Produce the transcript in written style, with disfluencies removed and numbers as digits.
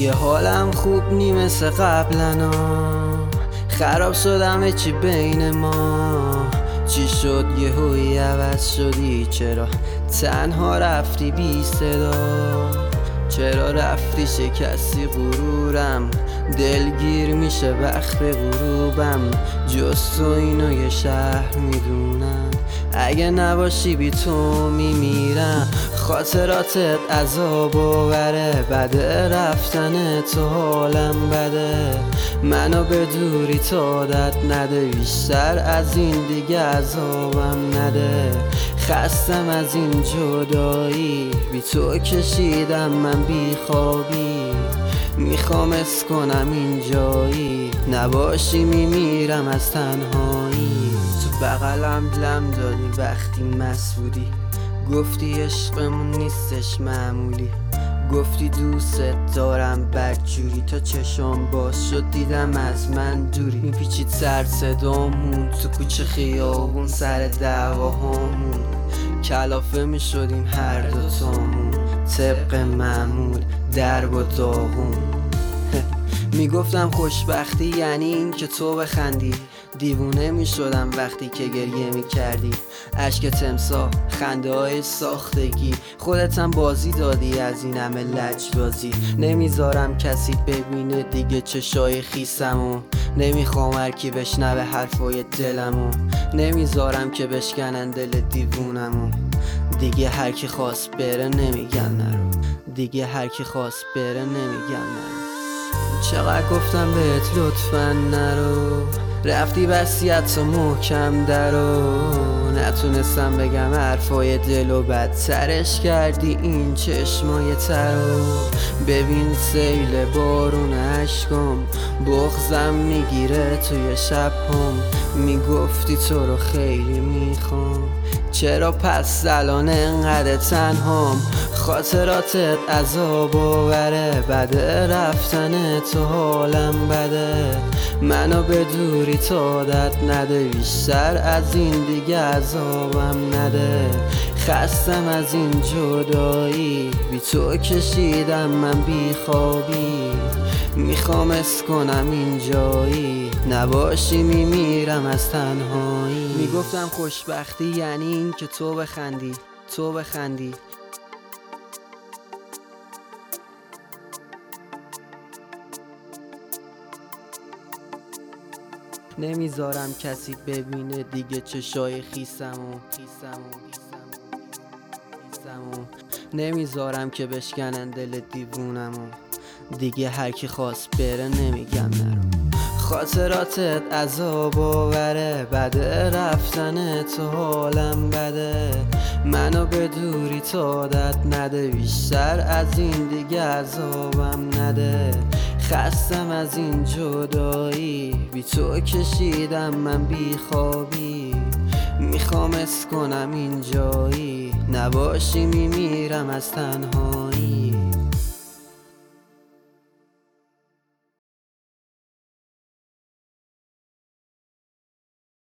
دیگه حالم خوب نی مثل قبلنا، خراب شدم چی بین ما. چی شد یهویی عوض شدی؟ چرا تنها رفتی بی صدا؟ چرا رفتی شکستی غرورم؟ دلگیر میشه وقت غروبم. جز تو اینو یه شهر میدونم، اگه نباشی بی تو میمیرم. خاطراتت عذاب آوره، بده رفتن تو حالم بده. منو به دوری تو عادت نده، بیشتر از این دیگه عذابم نده. خستم از این جدایی، بی تو کشیدم من بی خوابی. میخوام اسکنم این جایی، نباشی میمیرم از تنهایی. تو بغلم لم دادی وقتی مست بودی، گفتی عشقمون نیستش معمولی. گفتی دوست دارم بدجوری، تا چشم باز شد دیدم از من دوری. میپیچید سر صدامون تو کوچه خیابون، سر دعواهامون کلافه میشدیم هر دوتامون. طبق معمول درب و داغون. میگفتم خوشبختی یعنی این که تو بخندی، دیوونه میشدم وقتی که گریه میکردی. اشک تمساح، خنده های ساختگی، خودتم بازی دادی از این همه لجبازی. نمیذارم کسی ببینه دیگه چشای خیسمو، نمیخوام هر کی بشنوه حرفای دلمو. نمیذارم که بشکنن دل دیوونمو. دیگه هر کی خواست بره نمیگم نرو، دیگه هر کی خواست بره نمیگم نرو. چقدر گفتم بهت لطفاً نرو، رفتی وصیت و محکم درو. نتونستم بگم حرفای دل و بدترش کردی این چشمای ترو. ببین سیل بارون عشقم، بغضم میگیره توی شب هم. میگفتی تو رو خیلی میخوام، چرا پس الان انقدر تنهام؟ خاطراتت عذاب آوره، بده رفتن تو حالم بده. منو به دوری تو عادت نده، بیشتر از این دیگه عذابم نده. خستم از این جدایی، بی تو کشیدم من بی خوابی. میخوام اسکنم این جایی، نباشی میمیرم از تنهایی. میگفتم خوشبختی یعنی این که تو بخندی، تو بخندی. نمیذارم کسی ببینه دیگه چشای خیسمو. نمیذارم که بشکنن دل دیوونمو. دیگه هر کی خواست بره نمیگم نرو. خاطراتت عذاب آوره، بده رفتن تو حالم بده. منو به دوری تو عادت نده، بیشتر از این دیگه عذابم نده. خستم از این جدایی، بی تو کشیدم من بی خوابی. میخوام اسکنم این جایی، نباشی میمیرم از تنهایی.